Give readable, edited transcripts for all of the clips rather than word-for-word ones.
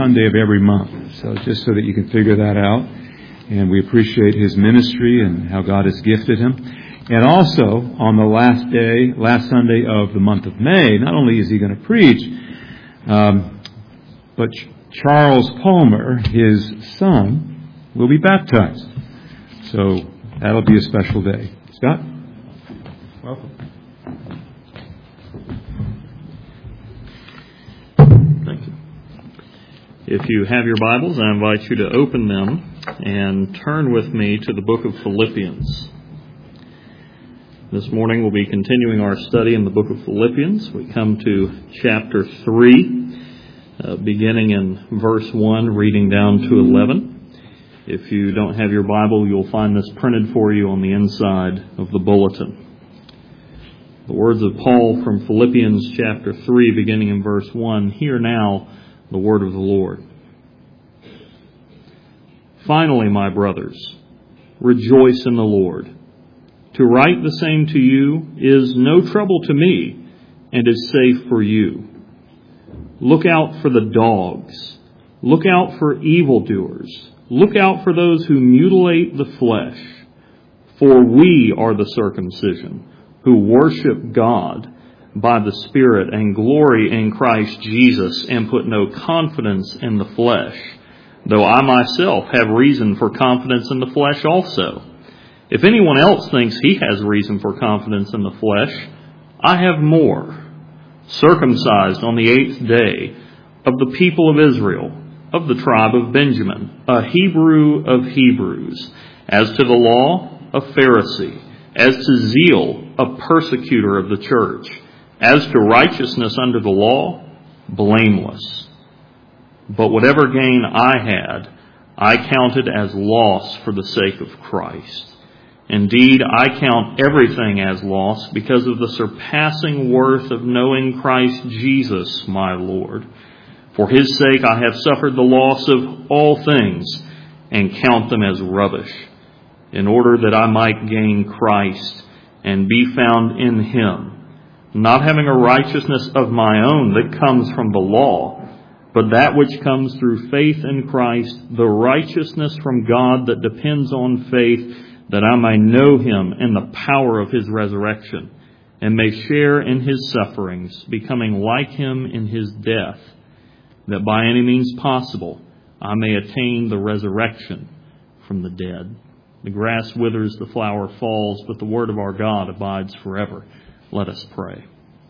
Sunday of every month. So just so that you can figure that out. And we appreciate his ministry and how God has gifted him. And also, on the last Sunday of the month of May, not only is he going to preach, but Charles Palmer, his son, will be baptized. So that'll be a special day. Scott? Welcome. Thank you. If you have your Bibles, I invite you to open them and turn with me to the book of Philippians. This morning we'll be continuing our study in the book of Philippians. We come to chapter 3, beginning in verse 1, reading down to 11. If you don't have your Bible, you'll find this printed for you on the inside of the bulletin. The words of Paul from Philippians chapter 3, beginning in verse 1. Hear now the word of the Lord. Finally, my brothers, rejoice in the Lord. To write the same to you is no trouble to me and is safe for you. Look out for the dogs. Look out for evildoers. Look out for those who mutilate the flesh. For we are the circumcision, who worship God by the Spirit and glory in Christ Jesus and put no confidence in the flesh, though I myself have reason for confidence in the flesh also. If anyone else thinks he has reason for confidence in the flesh, I have more. Circumcised on the 8th day, of the people of Israel, of the tribe of Benjamin, a Hebrew of Hebrews, as to the law, a Pharisee, as to zeal, a persecutor of the church, as to righteousness under the law, blameless. But whatever gain I had, I counted as loss for the sake of Christ. Indeed, I count everything as loss because of the surpassing worth of knowing Christ Jesus, my Lord. For his sake I have suffered the loss of all things and count them as rubbish, in order that I might gain Christ and be found in him, not having a righteousness of my own that comes from the law, but that which comes through faith in Christ, the righteousness from God that depends on faith, that I may know him in the power of his resurrection, and may share in his sufferings, becoming like him in his death, that by any means possible I may attain the resurrection from the dead. The grass withers, the flower falls, but the word of our God abides forever. Let us pray.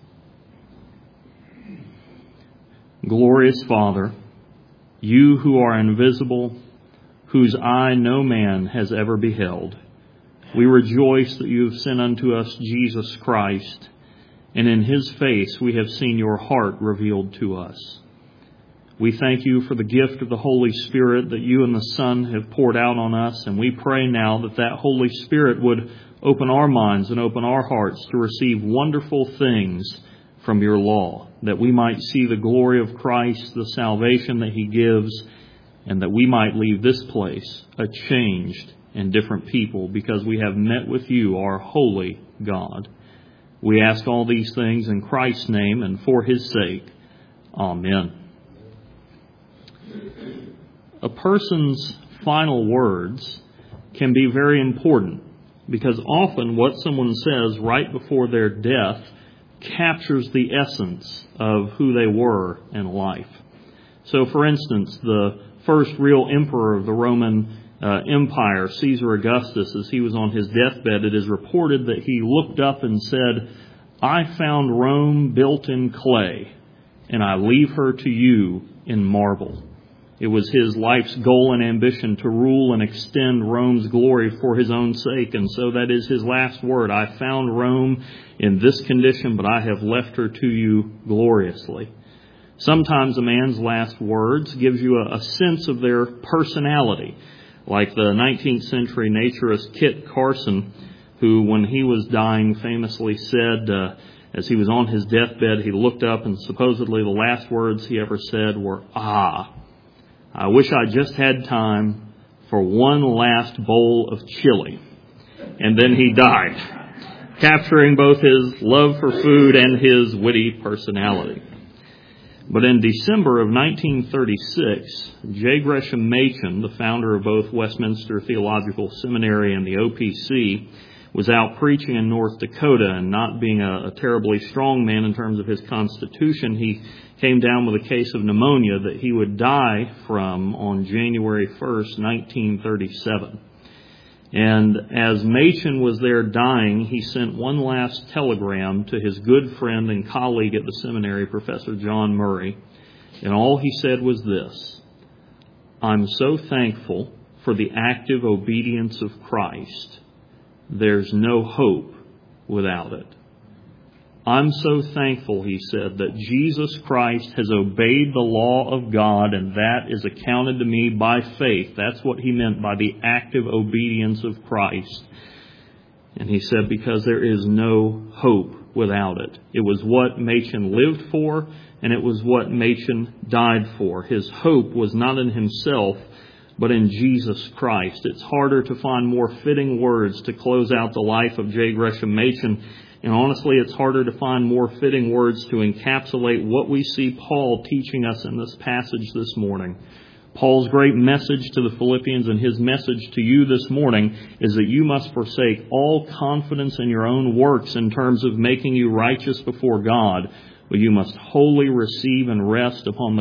Glorious Father, you who are invisible, whose eye no man has ever beheld, we rejoice that you have sent unto us Jesus Christ, and in his face we have seen your heart revealed to us. We thank you for the gift of the Holy Spirit that you and the Son have poured out on us, and we pray now that that Holy Spirit would open our minds and open our hearts to receive wonderful things from your law, that we might see the glory of Christ, the salvation that he gives, and that we might leave this place a changed and different people because we have met with you, our holy God. We ask all these things in Christ's name and for his sake. Amen. A person's final words can be very important because often what someone says right before their death captures the essence of who they were in life. So, for instance, the first real emperor of the Roman Empire, Caesar Augustus, as he was on his deathbed, it is reported that he looked up and said, I found Rome built in clay, and I leave her to you in marble. It was his life's goal and ambition to rule and extend Rome's glory for his own sake. And so that is his last word. I found Rome in this condition, but I have left her to you gloriously. Sometimes a man's last words gives you a sense of their personality. Like the 19th century naturist Kit Carson, who when he was dying famously said, as he was on his deathbed, he looked up and supposedly the last words he ever said were, "Ah, I wish I just had time for one last bowl of chili." And then he died, capturing both his love for food and his witty personality. But in December of 1936, J. Gresham Machen, the founder of both Westminster Theological Seminary and the OPC, was out preaching in North Dakota, and not being a terribly strong man in terms of his constitution, he came down with a case of pneumonia that he would die from on January 1st, 1937. And as Machen was there dying, he sent one last telegram to his good friend and colleague at the seminary, Professor John Murray. And all he said was this: "I'm so thankful for the active obedience of Christ. There's no hope without it." I'm so thankful, he said, that Jesus Christ has obeyed the law of God, and that is accounted to me by faith. That's what he meant by the active obedience of Christ. And he said, because there is no hope without it. It was what Machen lived for, and it was what Machen died for. His hope was not in himself, but in Jesus Christ. It's harder to find more fitting words to close out the life of J. Gresham Machen. And honestly, it's harder to find more fitting words to encapsulate what we see Paul teaching us in this passage this morning. Paul's great message to the Philippians and his message to you this morning is that you must forsake all confidence in your own works in terms of making you righteous before God, but you must wholly receive and rest upon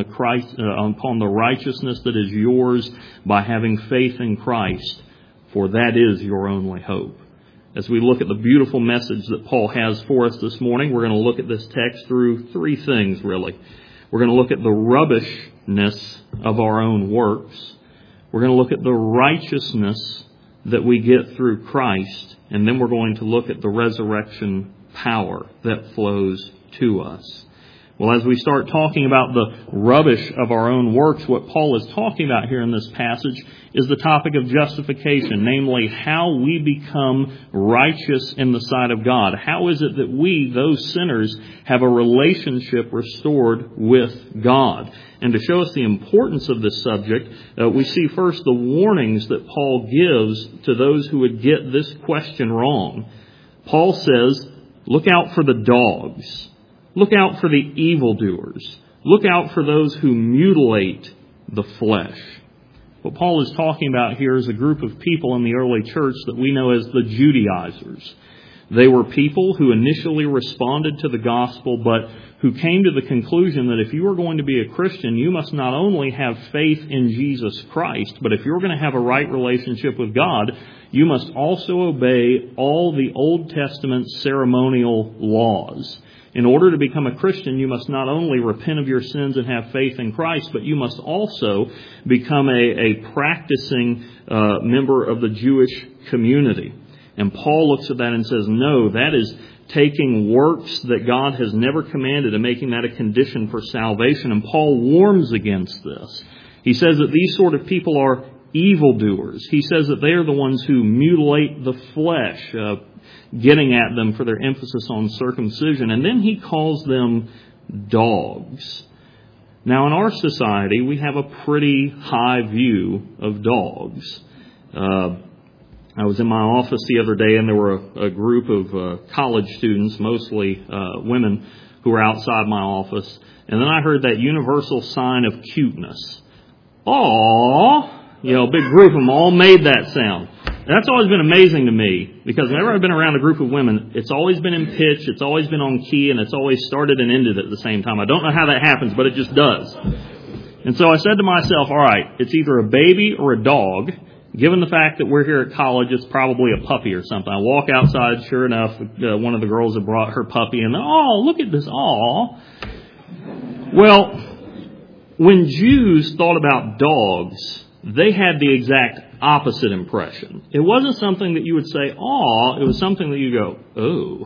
the righteousness that is yours by having faith in Christ, for that is your only hope. As we look at the beautiful message that Paul has for us this morning, we're going to look at this text through three things, really. We're going to look at the rubbishness of our own works. We're going to look at the righteousness that we get through Christ. And then we're going to look at the resurrection power that flows to us. Well, as we start talking about the rubbish of our own works, what Paul is talking about here in this passage is the topic of justification, namely how we become righteous in the sight of God. How is it that we, those sinners, have a relationship restored with God? And to show us the importance of this subject, we see first the warnings that Paul gives to those who would get this question wrong. Paul says, look out for the dogs. Look out for the evildoers. Look out for those who mutilate the flesh. What Paul is talking about here is a group of people in the early church that we know as the Judaizers. They were people who initially responded to the gospel, but who came to the conclusion that if you are going to be a Christian, you must not only have faith in Jesus Christ, but if you're going to have a right relationship with God, you must also obey all the Old Testament ceremonial laws. In order to become a Christian, you must not only repent of your sins and have faith in Christ, but you must also become a practicing member of the Jewish community. And Paul looks at that and says, no, that is taking works that God has never commanded and making that a condition for salvation. And Paul warns against this. He says that these sort of people are evildoers. He says that they are the ones who mutilate the flesh, getting at them for their emphasis on circumcision. And then he calls them dogs. Now, in our society, we have a pretty high view of dogs. I was in my office the other day, and there were a group of college students, mostly women, who were outside my office. And then I heard that universal sign of cuteness. Aww! You know, a big group of them all made that sound. And that's always been amazing to me, because whenever I've been around a group of women, it's always been in pitch, it's always been on key, and it's always started and ended at the same time. I don't know how that happens, but it just does. And so I said to myself, all right, it's either a baby or a dog. Given the fact that we're here at college, it's probably a puppy or something. I walk outside, sure enough, one of the girls had brought her puppy, and oh, look at this, aw. Well, when Jews thought about dogs, they had the exact opposite impression. It wasn't something that you would say, aw, it was something that you go, oh.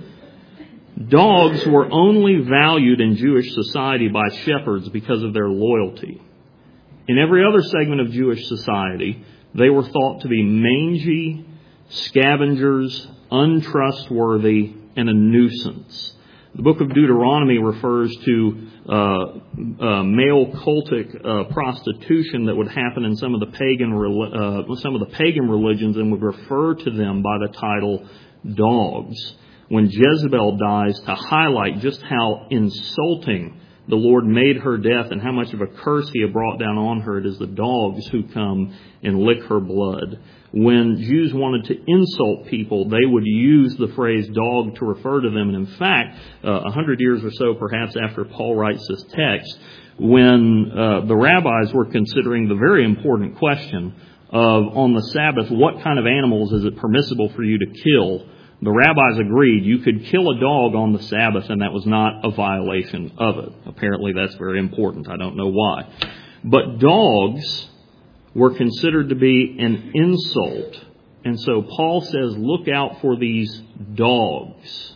Dogs were only valued in Jewish society by shepherds because of their loyalty. In every other segment of Jewish society, they were thought to be mangy, scavengers, untrustworthy, and a nuisance. The book of Deuteronomy refers to male cultic prostitution that would happen in some of the pagan religions, and would refer to them by the title dogs. When Jezebel dies, to highlight just how insulting the Lord made her death and how much of a curse He had brought down on her. It is the dogs who come and lick her blood. When Jews wanted to insult people, they would use the phrase dog to refer to them. And in fact, 100 years or so perhaps after Paul writes this text, when the rabbis were considering the very important question of, on the Sabbath, what kind of animals is it permissible for you to kill, the rabbis agreed you could kill a dog on the Sabbath and that was not a violation of it. Apparently that's very important. I don't know why. But dogs were considered to be an insult. And so Paul says, look out for these dogs.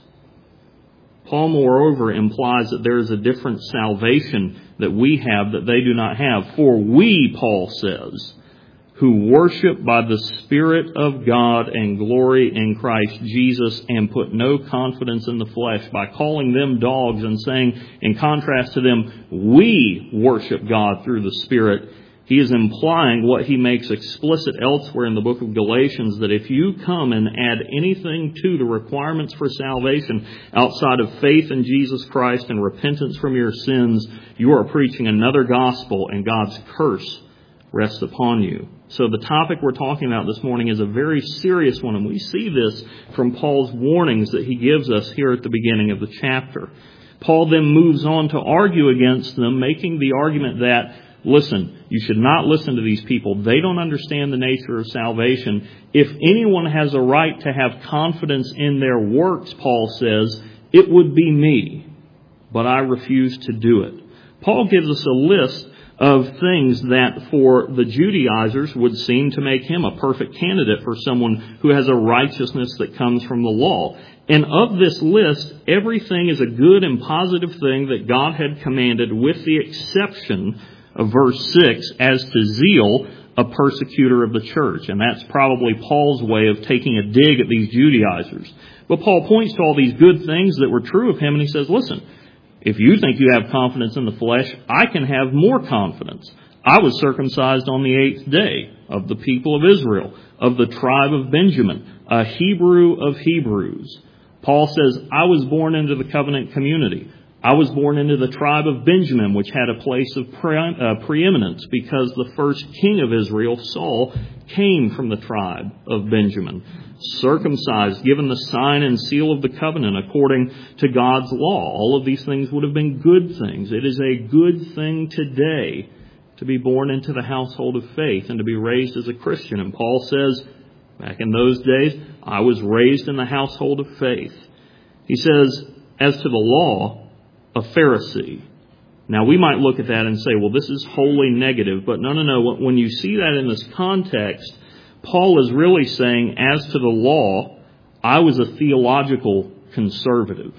Paul, moreover, implies that there is a different salvation that we have that they do not have. For we, Paul says, who worship by the Spirit of God and glory in Christ Jesus and put no confidence in the flesh, by calling them dogs and saying, in contrast to them, we worship God through the Spirit, he is implying what he makes explicit elsewhere in the book of Galatians, that if you come and add anything to the requirements for salvation outside of faith in Jesus Christ and repentance from your sins, you are preaching another gospel and God's curse rests upon you. So the topic we're talking about this morning is a very serious one, and we see this from Paul's warnings that he gives us here at the beginning of the chapter. Paul then moves on to argue against them, making the argument that, listen, you should not listen to these people. They don't understand the nature of salvation. If anyone has a right to have confidence in their works, Paul says, it would be me, but I refuse to do it. Paul gives us a list of things that for the Judaizers would seem to make him a perfect candidate for someone who has a righteousness that comes from the law. And of this list, everything is a good and positive thing that God had commanded, with the exception of verse 6, as to zeal, a persecutor of the church. And that's probably Paul's way of taking a dig at these Judaizers. But Paul points to all these good things that were true of him, and he says, listen, if you think you have confidence in the flesh, I can have more confidence. I was circumcised on the 8th day, of the people of Israel, of the tribe of Benjamin, a Hebrew of Hebrews. Paul says, I was born into the covenant community. I was born into the tribe of Benjamin, which had a place of preeminence because the first king of Israel, Saul, came from the tribe of Benjamin. Circumcised, given the sign and seal of the covenant according to God's law. All of these things would have been good things. It is a good thing today to be born into the household of faith and to be raised as a Christian. And Paul says, back in those days, I was raised in the household of faith. He says, as to the law, a Pharisee. Now, we might look at that and say, well, this is wholly negative. But no. When you see that in this context, Paul is really saying, as to the law, I was a theological conservative.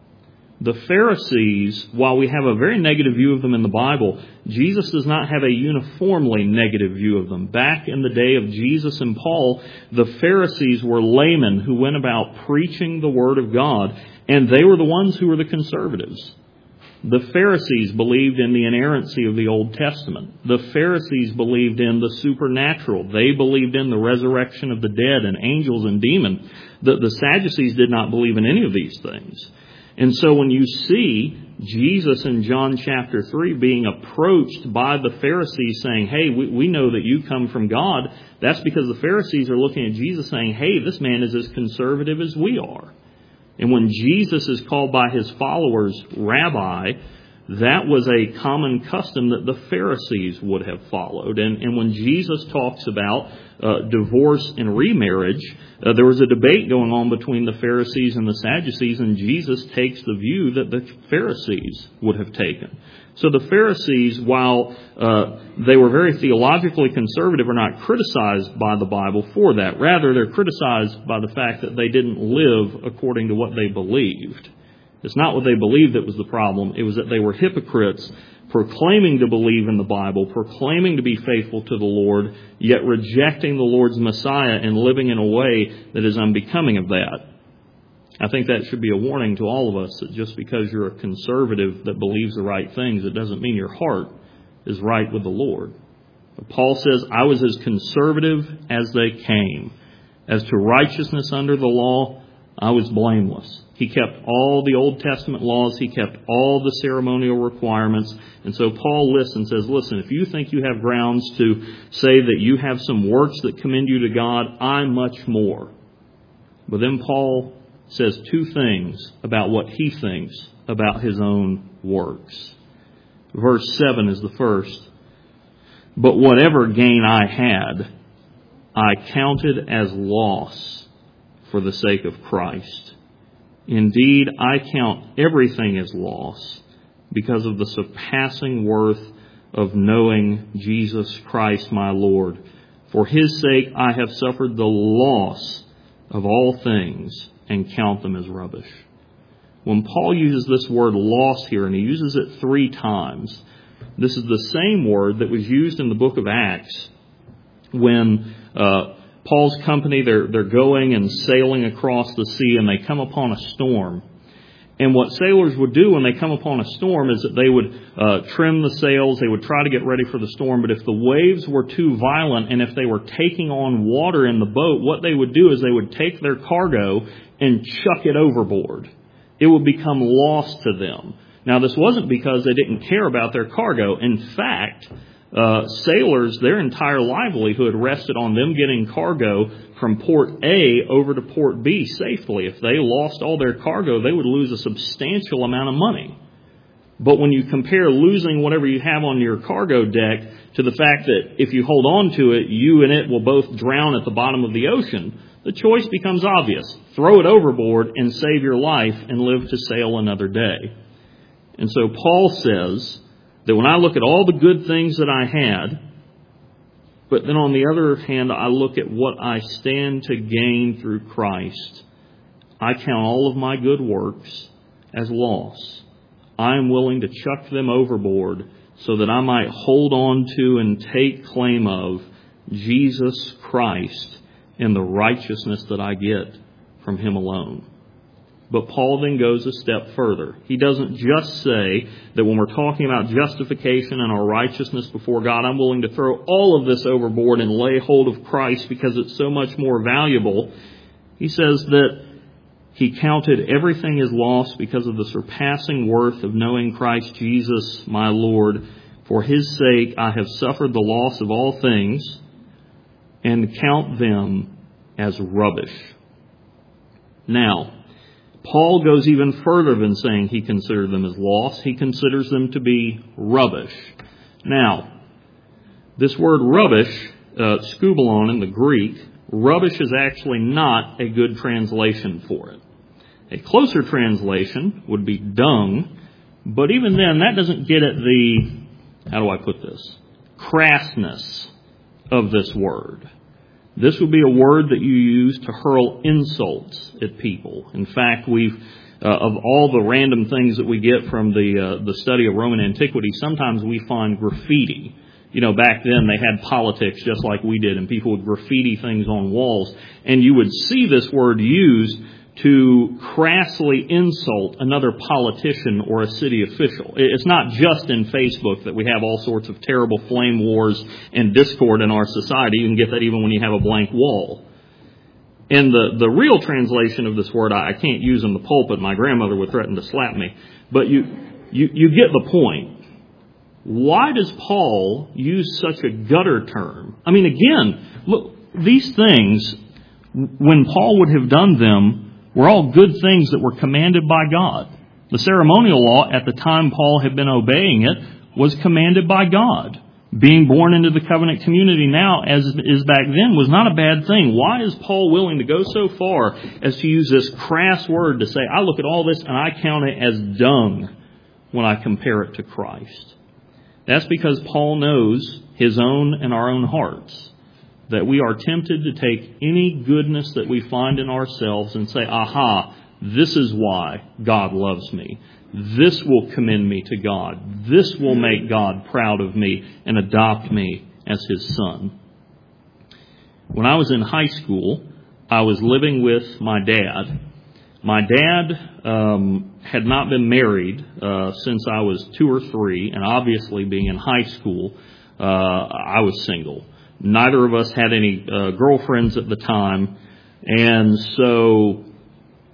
The Pharisees, while we have a very negative view of them in the Bible, Jesus does not have a uniformly negative view of them. Back in the day of Jesus and Paul, the Pharisees were laymen who went about preaching the Word of God, and they were the ones who were the conservatives. The Pharisees believed in the inerrancy of the Old Testament. The Pharisees believed in the supernatural. They believed in the resurrection of the dead and angels and demons. The Sadducees did not believe in any of these things. And so when you see Jesus in John chapter 3 being approached by the Pharisees saying, hey, we know that you come from God, that's because the Pharisees are looking at Jesus saying, hey, this man is as conservative as we are. And when Jesus is called by his followers rabbi, that was a common custom that the Pharisees would have followed. And when Jesus talks about divorce and remarriage, there was a debate going on between the Pharisees and the Sadducees, and Jesus takes the view that the Pharisees would have taken. So the Pharisees, while they were very theologically conservative, are not criticized by the Bible for that. Rather, they're criticized by the fact that they didn't live according to what they believed. It's not what they believed that was the problem. It was that they were hypocrites, proclaiming to believe in the Bible, proclaiming to be faithful to the Lord, yet rejecting the Lord's Messiah and living in a way that is unbecoming of that. I think that should be a warning to all of us, that just because you're a conservative that believes the right things, it doesn't mean your heart is right with the Lord. But Paul says, I was as conservative as they came. As to righteousness under the law, I was blameless. He kept all the Old Testament laws. He kept all the ceremonial requirements. And so Paul lists and says, listen, if you think you have grounds to say that you have some works that commend you to God, I'm much more. But then Paul says two things about what he thinks about his own works. Verse 7 is the first. But whatever gain I had, I counted as loss for the sake of Christ. Indeed, I count everything as loss because of the surpassing worth of knowing Jesus Christ my Lord. For His sake I have suffered the loss of all things and count them as rubbish. When Paul uses this word loss here, and he uses it 3 times, this is the same word that was used in the book of Acts when Paul's company, they're going and sailing across the sea, and they come upon a storm. And what sailors would do when they come upon a storm is that they would trim the sails, they would try to get ready for the storm, but if the waves were too violent and if they were taking on water in the boat, what they would do is they would take their cargo and chuck it overboard. It would become lost to them. Now, this wasn't because they didn't care about their cargo. In fact, sailors, their entire livelihood rested on them getting cargo from port A over to port B safely. If they lost all their cargo, they would lose a substantial amount of money. But when you compare losing whatever you have on your cargo deck to the fact that if you hold on to it, you and it will both drown at the bottom of the ocean, the choice becomes obvious. Throw it overboard and save your life and live to sail another day. And so Paul says that when I look at all the good things that I had, but then on the other hand, I look at what I stand to gain through Christ, I count all of my good works as loss. I am willing to chuck them overboard so that I might hold on to and take claim of Jesus Christ and the righteousness that I get from Him alone. But Paul then goes a step further. He doesn't just say that when we're talking about justification and our righteousness before God, I'm willing to throw all of this overboard and lay hold of Christ because it's so much more valuable. He says that he counted everything as loss because of the surpassing worth of knowing Christ Jesus, my Lord. For His sake I have suffered the loss of all things and count them as rubbish. Now, Paul goes even further than saying he considered them as loss. He considers them to be rubbish. Now, this word rubbish, skubalon in the Greek, rubbish is actually not a good translation for it. A closer translation would be dung, but even then that doesn't get at the, how do I put this, crassness of this word. This would be a word that you use to hurl insults at people. In fact, of all the random things that we get from the study of Roman antiquity, sometimes we find graffiti. You know, back then they had politics just like we did, and people would graffiti things on walls. And you would see this word used to crassly insult another politician or a city official. It's not just in Facebook that we have all sorts of terrible flame wars and discord in our society. You can get that even when you have a blank wall. And the real translation of this word, I can't use in the pulpit. My grandmother would threaten to slap me. But you get the point. Why does Paul use such a gutter term? I mean, again, look, these things, when Paul would have done them, were all good things that were commanded by God. The ceremonial law, at the time Paul had been obeying it, was commanded by God. Being born into the covenant community now, as is back then, was not a bad thing. Why is Paul willing to go so far as to use this crass word to say, I look at all this and I count it as dung when I compare it to Christ? That's because Paul knows his own and our own hearts, that we are tempted to take any goodness that we find in ourselves and say, aha, this is why God loves me. This will commend me to God. This will make God proud of me and adopt me as His son. When I was in high school, I was living with my dad. My dad had not been married since I was 2 or 3, and obviously being in high school, I was single. Neither of us had any girlfriends at the time, and so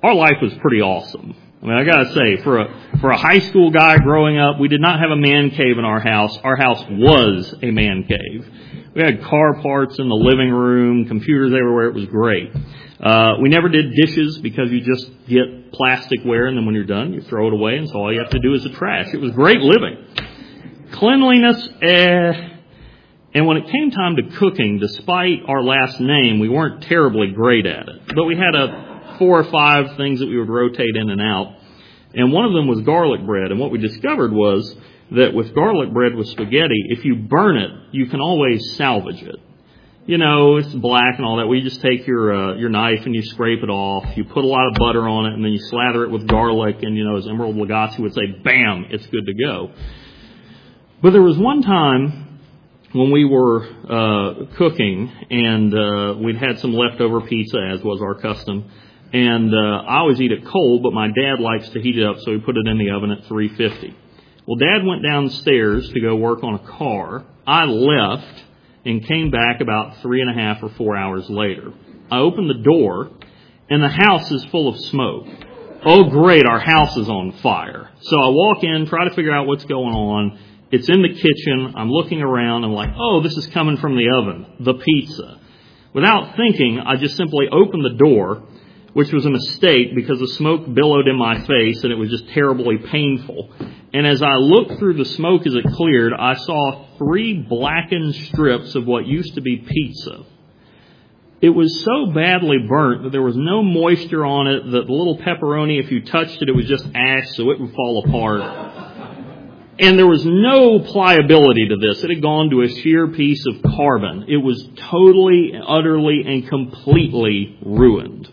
our life was pretty awesome. I mean, I gotta say, for a high school guy growing up, we did not have a man cave in our house. Our house was a man cave. We had car parts in the living room, computers everywhere. It was great. We never did dishes because you just get plasticware, and then when you're done, you throw it away, and so all you have to do is the trash. It was great living. Cleanliness, and when it came time to cooking, despite our last name, we weren't terribly great at it. But we had 4 or 5 things that we would rotate in and out. And one of them was garlic bread. And what we discovered was that with garlic bread with spaghetti, if you burn it, you can always salvage it. You know, it's black and all that. We just take your knife and you scrape it off. You put a lot of butter on it, and then you slather it with garlic. And, you know, as Emerald Lagasse would say, bam, it's good to go. But there was one time when we were cooking, and we'd had some leftover pizza, as was our custom. And I always eat it cold, but my dad likes to heat it up, so we put it in the oven at 350. Well, Dad went downstairs to go work on a car. I left and came back about 3.5 or 4 hours later. I opened the door, and the house is full of smoke. Oh, great, our house is on fire. So I walk in, try to figure out what's going on. It's in the kitchen. I'm looking around. I'm like, oh, this is coming from the oven, the pizza. Without thinking, I just simply opened the door, which was a mistake because the smoke billowed in my face and it was just terribly painful. And as I looked through the smoke as it cleared, I saw 3 blackened strips of what used to be pizza. It was so badly burnt that there was no moisture on it, that the little pepperoni, if you touched it, it was just ash, so it would fall apart. And there was no pliability to this. It had gone to a sheer piece of carbon. It was totally, utterly, and completely ruined.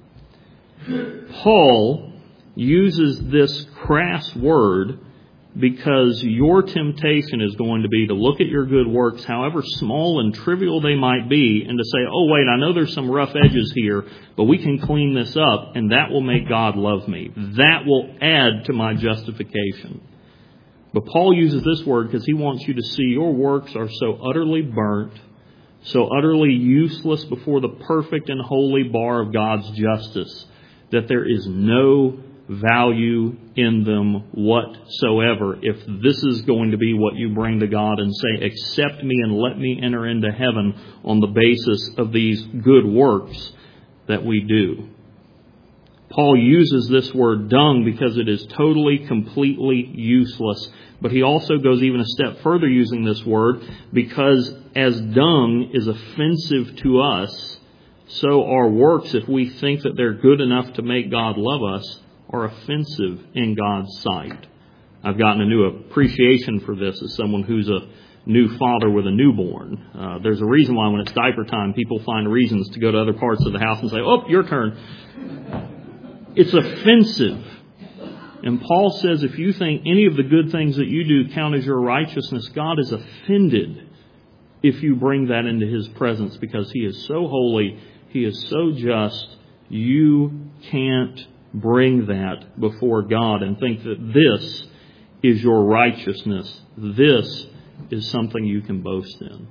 Paul uses this crass word because your temptation is going to be to look at your good works, however small and trivial they might be, and to say, oh, wait, I know there's some rough edges here, but we can clean this up, and that will make God love me. That will add to my justification. But Paul uses this word because he wants you to see your works are so utterly burnt, so utterly useless before the perfect and holy bar of God's justice, that there is no value in them whatsoever if this is going to be what you bring to God and say, accept me and let me enter into heaven on the basis of these good works that we do. Paul uses this word dung because it is totally, completely useless. But he also goes even a step further using this word because as dung is offensive to us, so our works, if we think that they're good enough to make God love us, are offensive in God's sight. I've gotten a new appreciation for this as someone who's a new father with a newborn. There's a reason why when it's diaper time, people find reasons to go to other parts of the house and say, oh, your turn. It's offensive. And Paul says if you think any of the good things that you do count as your righteousness, God is offended if you bring that into His presence because He is so holy, He is so just, you can't bring that before God and think that this is your righteousness. This is something you can boast in.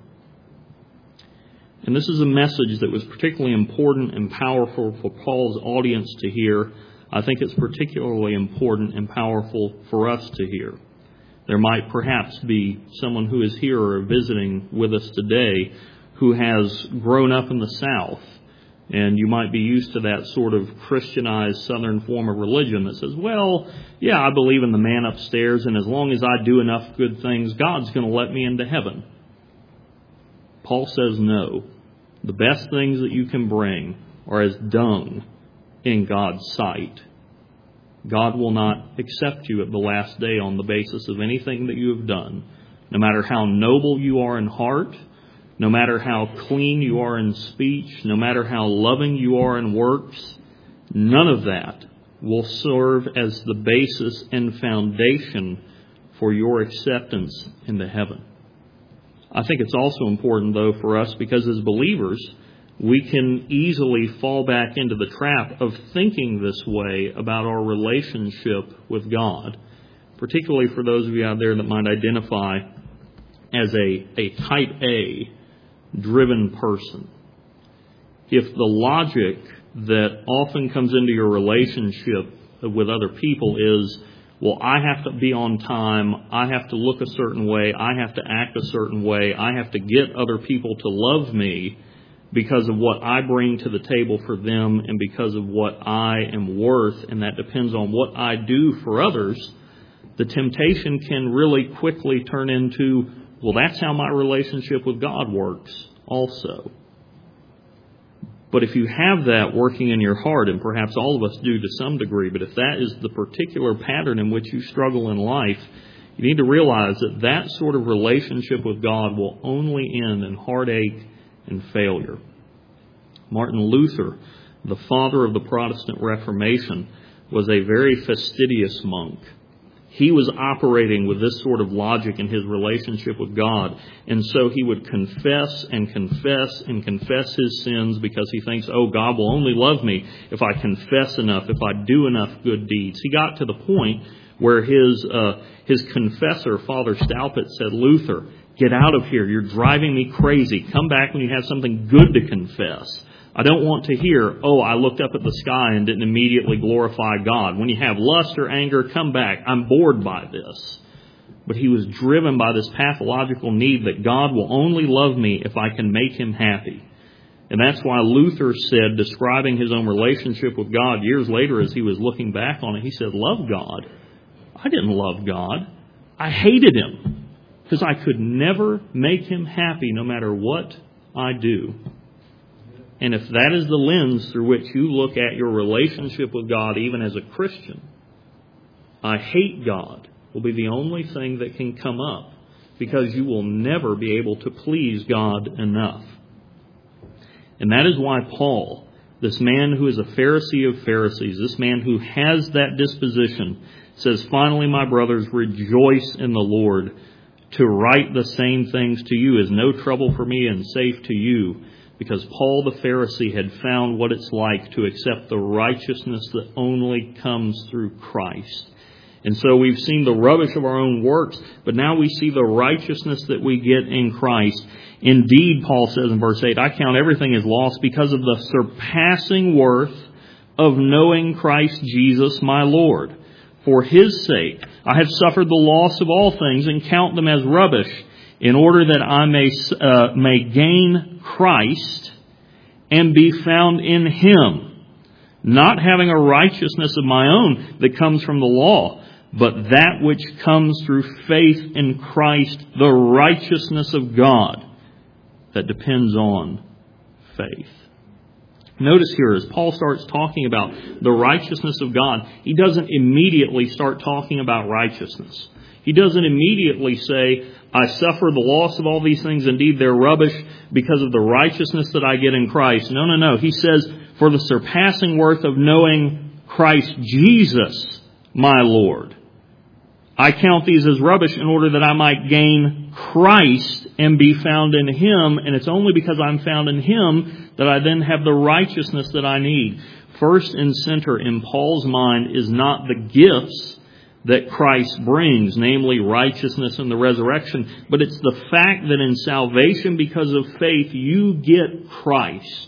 And this is a message that was particularly important and powerful for Paul's audience to hear. I think it's particularly important and powerful for us to hear. There might perhaps be someone who is here or visiting with us today who has grown up in the South, and you might be used to that sort of Christianized Southern form of religion that says, well, yeah, I believe in the man upstairs, and as long as I do enough good things, God's going to let me into heaven. Paul says no. The best things that you can bring are as dung in God's sight. God will not accept you at the last day on the basis of anything that you have done. No matter how noble you are in heart, no matter how clean you are in speech, no matter how loving you are in works, none of that will serve as the basis and foundation for your acceptance into heaven. I think it's also important, though, for us because as believers, we can easily fall back into the trap of thinking this way about our relationship with God, particularly for those of you out there that might identify as a type A driven person. If the logic that often comes into your relationship with other people is, well, I have to be on time, I have to look a certain way, I have to act a certain way, I have to get other people to love me because of what I bring to the table for them and because of what I am worth, and that depends on what I do for others. The temptation can really quickly turn into, well, that's how my relationship with God works also. But if you have that working in your heart, and perhaps all of us do to some degree, but if that is the particular pattern in which you struggle in life, you need to realize that that sort of relationship with God will only end in heartache and failure. Martin Luther, the father of the Protestant Reformation, was a very fastidious monk. He was operating with this sort of logic in his relationship with God. And so he would confess and confess and confess his sins because he thinks, oh, God will only love me if I confess enough, if I do enough good deeds. He got to the point where his confessor, Father Staupitz, said, Luther, get out of here. You're driving me crazy. Come back when you have something good to confess. I don't want to hear, oh, I looked up at the sky and didn't immediately glorify God. When you have lust or anger, come back. I'm bored by this. But he was driven by this pathological need that God will only love me if I can make him happy. And that's why Luther said, describing his own relationship with God years later as he was looking back on it, he said, love God? I didn't love God. I hated him because I could never make him happy no matter what I do. And if that is the lens through which you look at your relationship with God, even as a Christian, I hate God will be the only thing that can come up, because you will never be able to please God enough. And that is why Paul, this man who is a Pharisee of Pharisees, this man who has that disposition, says, finally, my brothers, rejoice in the Lord. To write the same things to you is no trouble for me and safe to you. Because Paul the Pharisee had found what it's like to accept the righteousness that only comes through Christ. And so we've seen the rubbish of our own works, but now we see the righteousness that we get in Christ. Indeed, Paul says in verse 8, I count everything as loss because of the surpassing worth of knowing Christ Jesus my Lord. For his sake, I have suffered the loss of all things and count them as rubbish, in order that I may gain Christ and be found in him, not having a righteousness of my own that comes from the law, but that which comes through faith in Christ, the righteousness of God that depends on faith. Notice here, as Paul starts talking about the righteousness of God, he doesn't immediately start talking about righteousness. He doesn't immediately say, I suffer the loss of all these things. Indeed, they're rubbish because of the righteousness that I get in Christ. No. He says, for the surpassing worth of knowing Christ Jesus, my Lord. I count these as rubbish in order that I might gain Christ and be found in him. And it's only because I'm found in him that I then have the righteousness that I need. First and center in Paul's mind is not the gifts that Christ brings, namely righteousness and the resurrection, but it's the fact that in salvation, because of faith, you get Christ.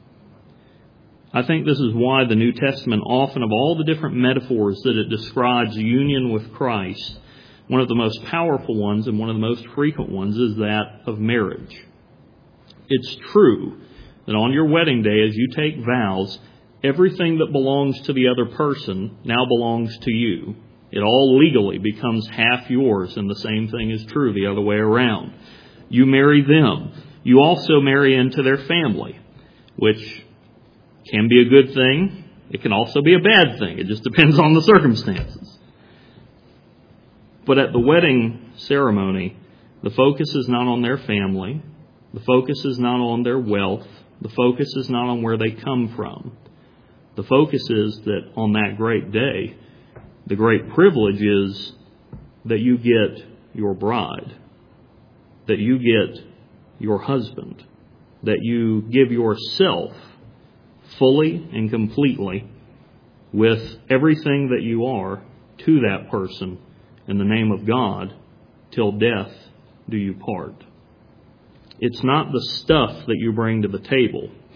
I think this is why the New Testament, often of all the different metaphors that it describes union with Christ, one of the most powerful ones and one of the most frequent ones is that of marriage. It's true that on your wedding day, as you take vows, everything that belongs to the other person now belongs to you. It all legally becomes half yours, and the same thing is true the other way around. You marry them. You also marry into their family, which can be a good thing. It can also be a bad thing. It just depends on the circumstances. But at the wedding ceremony, the focus is not on their family. The focus is not on their wealth. The focus is not on where they come from. The focus is that on that great day, the great privilege is that you get your bride, that you get your husband, that you give yourself fully and completely with everything that you are to that person in the name of God till death do you part. It's not the stuff that you bring to the table.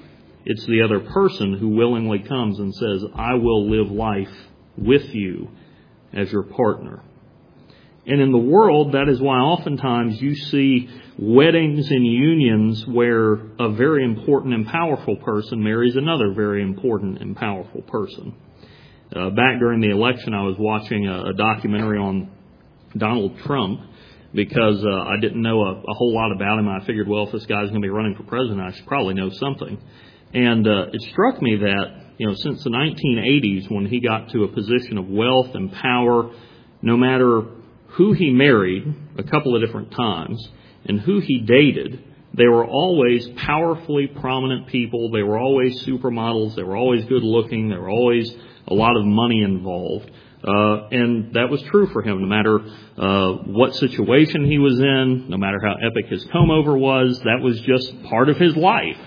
It's the other person who willingly comes and says, I will live life with you as your partner. And in the world, that is why oftentimes you see weddings and unions where a very important and powerful person marries another very important and powerful person. Back during the election, I was watching a documentary on Donald Trump because I didn't know a whole lot about him. I figured, well, if this guy's going to be running for president, I should probably know something. And it struck me that, since the 1980s, when he got to a position of wealth and power, no matter who he married a couple of different times and who he dated, they were always powerfully prominent people. They were always supermodels. They were always good looking. There were always a lot of money involved. And that was true for him, no matter what situation he was in, no matter how epic his comb-over was. That was just part of his life.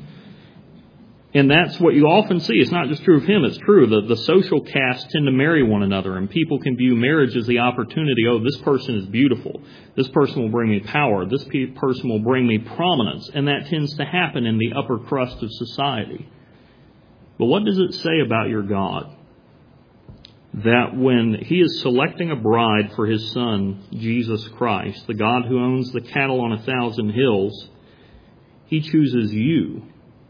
And that's what you often see. It's not just true of him, it's true. The social caste tend to marry one another, and people can view marriage as the opportunity. Oh, this person is beautiful. This person will bring me power. This person will bring me prominence. And that tends to happen in the upper crust of society. But what does it say about your God? That when He is selecting a bride for His Son, Jesus Christ, the God who owns the cattle on 1,000 hills, He chooses you,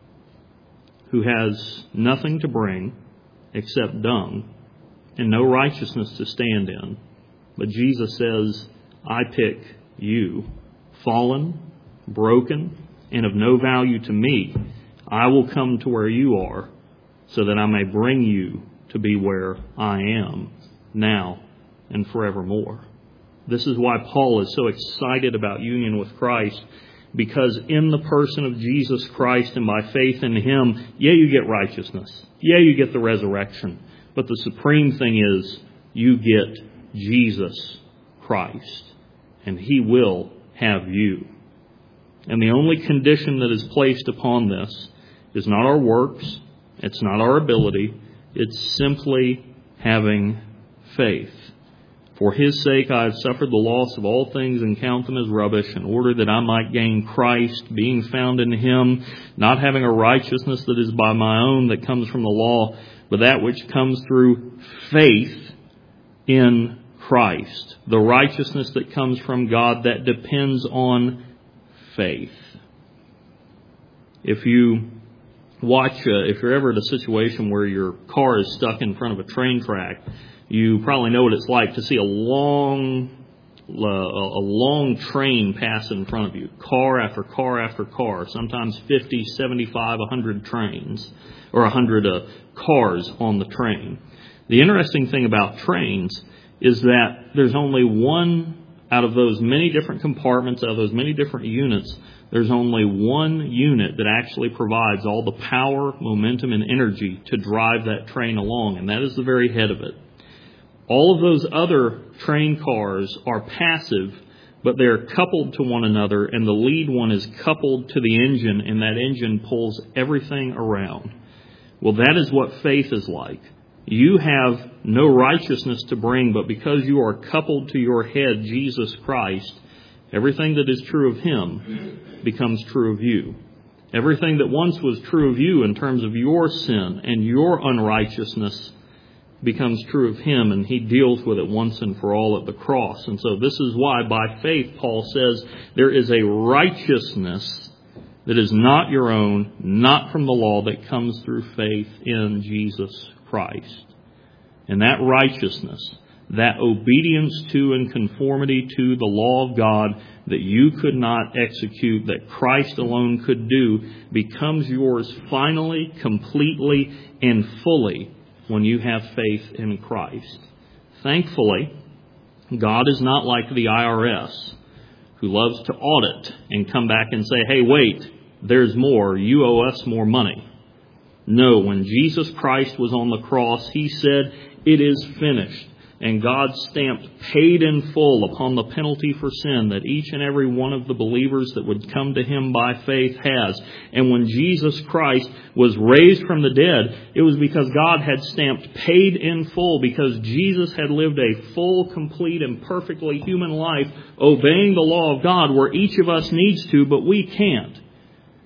who has nothing to bring except dung and no righteousness to stand in. But Jesus says, I pick you, fallen, broken, and of no value to me. I will come to where you are so that I may bring you to be where I am now and forevermore. This is why Paul is so excited about union with Christ, because in the person of Jesus Christ and by faith in Him, you get righteousness. You get the resurrection. But the supreme thing is you get Jesus Christ, and He will have you. And the only condition that is placed upon this is not our works, it's not our ability, it's simply having faith. For His sake I have suffered the loss of all things and count them as rubbish, in order that I might gain Christ, being found in Him, not having a righteousness that is by my own, that comes from the law, but that which comes through faith in Christ. The righteousness that comes from God that depends on faith. If you watch, if you're ever in a situation where your car is stuck in front of a train track, you probably know what it's like to see a long train pass in front of you. Car after car after car. Sometimes 50, 75, 100 trains. Or 100 cars on the train. The interesting thing about trains is that there's only one out of those many different compartments, out of those many different units, there's only one unit that actually provides all the power, momentum, and energy to drive that train along, and that is the very head of it. All of those other train cars are passive, but they're coupled to one another, and the lead one is coupled to the engine, and that engine pulls everything around. Well, that is what faith is like. You have no righteousness to bring, but because you are coupled to your head, Jesus Christ, everything that is true of Him becomes true of you. Everything that once was true of you in terms of your sin and your unrighteousness becomes true of Him, and He deals with it once and for all at the cross. And so this is why by faith Paul says there is a righteousness that is not your own, not from the law, that comes through faith in Jesus Christ. And that righteousness, that obedience to and conformity to the law of God that you could not execute, that Christ alone could do, becomes yours finally, completely, and fully when you have faith in Christ. Thankfully, God is not like the IRS, who loves to audit and come back and say, hey, wait, there's more. You owe us more money. No, when Jesus Christ was on the cross, He said, it is finished. And God stamped paid in full upon the penalty for sin that each and every one of the believers that would come to Him by faith has. And when Jesus Christ was raised from the dead, it was because God had stamped paid in full, because Jesus had lived a full, complete, and perfectly human life, obeying the law of God where each of us needs to, but we can't.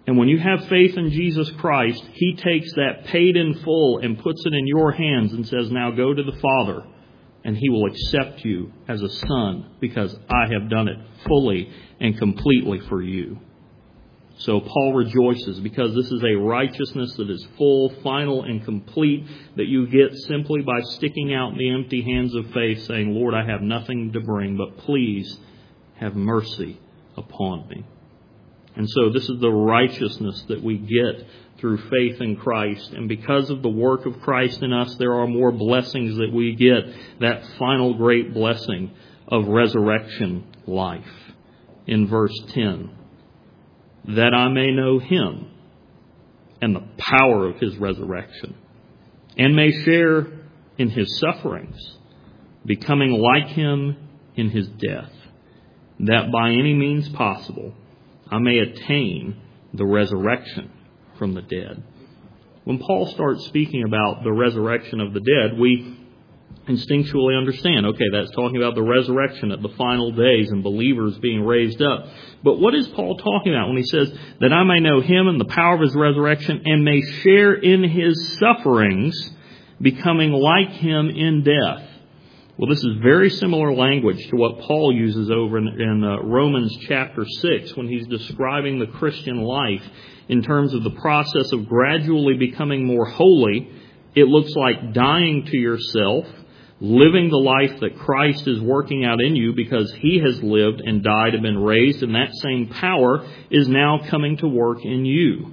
And when you have faith in Jesus Christ, He takes that paid in full and puts it in your hands and says, now go to the Father, and He will accept you as a son because I have done it fully and completely for you. So Paul rejoices because this is a righteousness that is full, final, and complete that you get simply by sticking out the empty hands of faith saying, Lord, I have nothing to bring, but please have mercy upon me. And so this is the righteousness that we get through faith in Christ. And because of the work of Christ in us, there are more blessings that we get. That final great blessing of resurrection life. In verse 10, that I may know Him and the power of His resurrection, and may share in His sufferings, becoming like Him in His death, that by any means possible I may attain the resurrection from the dead. When Paul starts speaking about the resurrection of the dead, we instinctually understand, okay, that's talking about the resurrection at the final days and believers being raised up. But what is Paul talking about when he says, that I may know Him and the power of His resurrection and may share in His sufferings, becoming like Him in death? Well, this is very similar language to what Paul uses over in Romans chapter 6 when he's describing the Christian life in terms of the process of gradually becoming more holy. It looks like dying to yourself, living the life that Christ is working out in you because He has lived and died and been raised, and that same power is now coming to work in you.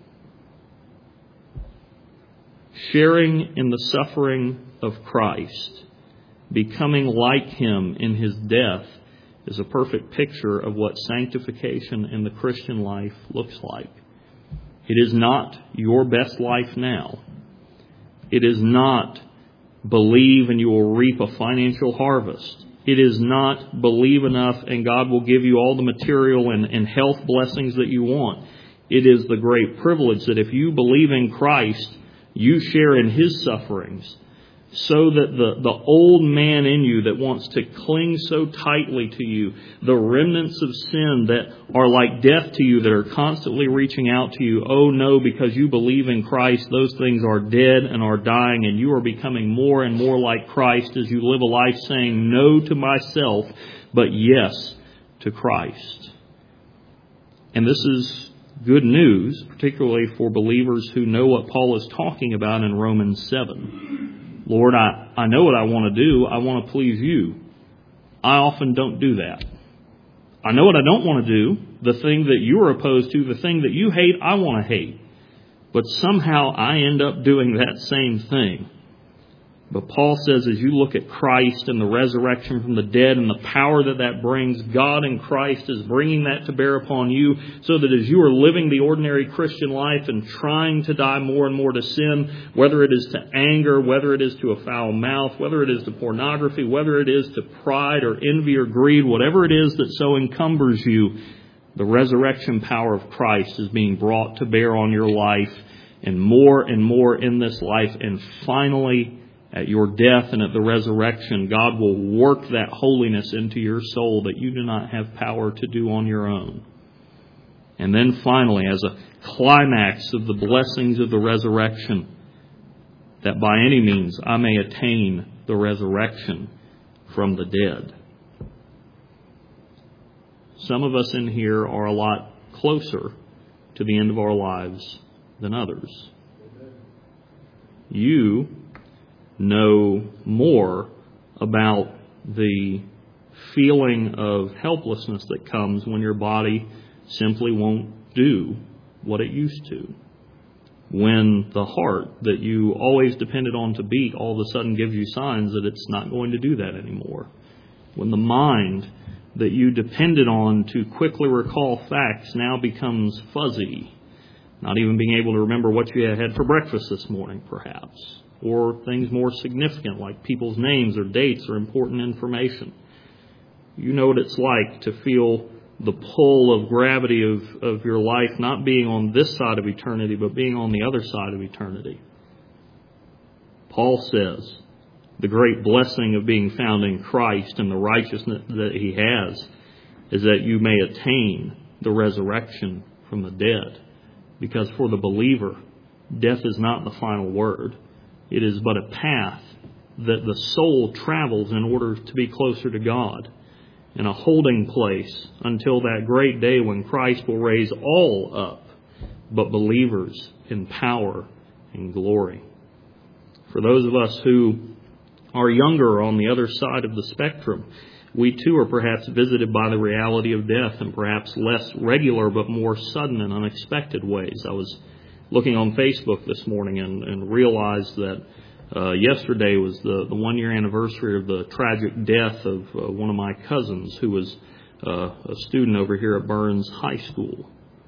Sharing in the suffering of Christ, becoming like Him in His death, is a perfect picture of what sanctification in the Christian life looks like. It is not your best life now. It is not believe and you will reap a financial harvest. It is not believe enough and God will give you all the material and health blessings that you want. It is the great privilege that if you believe in Christ, you share in His sufferings, so that the old man in you that wants to cling so tightly to you, the remnants of sin that are like death to you, that are constantly reaching out to you, oh no, because you believe in Christ, those things are dead and are dying, and you are becoming more and more like Christ as you live a life saying no to myself, but yes to Christ. And this is good news, particularly for believers who know what Paul is talking about in Romans 7. Lord, I know what I want to do. I want to please You. I often don't do that. I know what I don't want to do. The thing that You are opposed to, the thing that You hate, I want to hate. But somehow I end up doing that same thing. But Paul says as you look at Christ and the resurrection from the dead and the power that that brings, God in Christ is bringing that to bear upon you, so that as you are living the ordinary Christian life and trying to die more and more to sin, whether it is to anger, whether it is to a foul mouth, whether it is to pornography, whether it is to pride or envy or greed, whatever it is that so encumbers you, the resurrection power of Christ is being brought to bear on your life, and more in this life, and finally at your death and at the resurrection, God will work that holiness into your soul that you do not have power to do on your own. And then finally, as a climax of the blessings of the resurrection, that by any means I may attain the resurrection from the dead. Some of us in here are a lot closer to the end of our lives than others. You know more about the feeling of helplessness that comes when your body simply won't do what it used to. When the heart that you always depended on to beat all of a sudden gives you signs that it's not going to do that anymore. When the mind that you depended on to quickly recall facts now becomes fuzzy. Not even being able to remember what you had for breakfast this morning, perhaps. Or things more significant like people's names or dates or important information. You know what it's like to feel the pull of gravity of your life not being on this side of eternity, but being on the other side of eternity. Paul says the great blessing of being found in Christ and the righteousness that He has is that you may attain the resurrection from the dead. Because for the believer, death is not the final word. It is but a path that the soul travels in order to be closer to God, in a holding place until that great day when Christ will raise all up, but believers in power and glory. For those of us who are younger on the other side of the spectrum, we too are perhaps visited by the reality of death in perhaps less regular but more sudden and unexpected ways. I was looking on Facebook this morning and realized that yesterday was the 1-year anniversary of the tragic death of one of my cousins who was a student over here at Burns High School.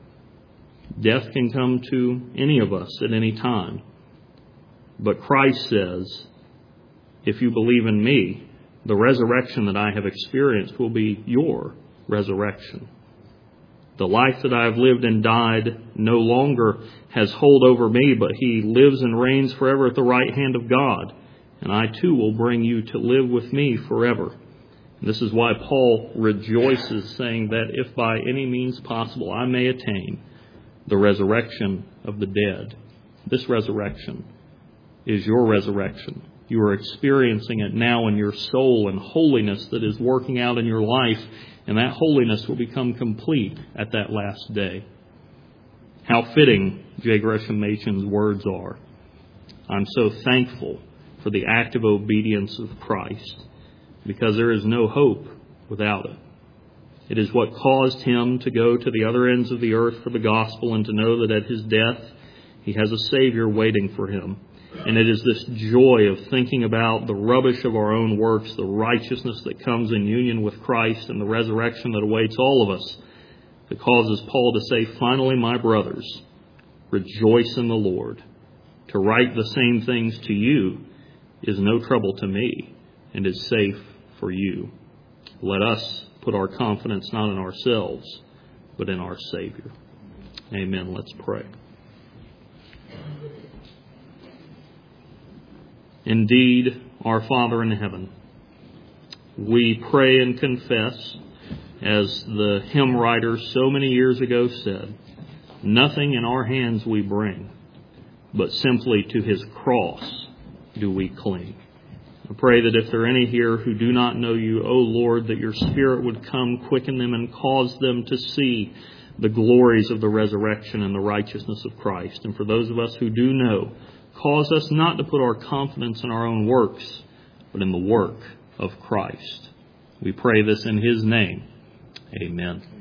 Death can come to any of us at any time. But Christ says, if you believe in me, the resurrection that I have experienced will be your resurrection. The life that I have lived and died no longer has hold over me, but he lives and reigns forever at the right hand of God. And I too will bring you to live with me forever. And this is why Paul rejoices, saying that if by any means possible I may attain the resurrection of the dead. This resurrection is your resurrection. You are experiencing it now in your soul, and holiness that is working out in your life, and that holiness will become complete at that last day. How fitting J. Gresham Machen's words are. I'm so thankful for the active obedience of Christ, because there is no hope without it. It is what caused him to go to the other ends of the earth for the gospel, and to know that at his death he has a Savior waiting for him. And it is this joy of thinking about the rubbish of our own works, the righteousness that comes in union with Christ, and the resurrection that awaits all of us, that causes Paul to say, finally, my brothers, rejoice in the Lord. To write the same things to you is no trouble to me, and is safe for you. Let us put our confidence not in ourselves, but in our Savior. Amen. Let's pray. Indeed, our Father in heaven, we pray and confess, as the hymn writer so many years ago said, nothing in our hands we bring, but simply to his cross do we cling. I pray that if there are any here who do not know you, O Lord, that your Spirit would come, quicken them, and cause them to see the glories of the resurrection and the righteousness of Christ. And for those of us who do know, cause us not to put our confidence in our own works, but in the work of Christ. We pray this in his name. Amen.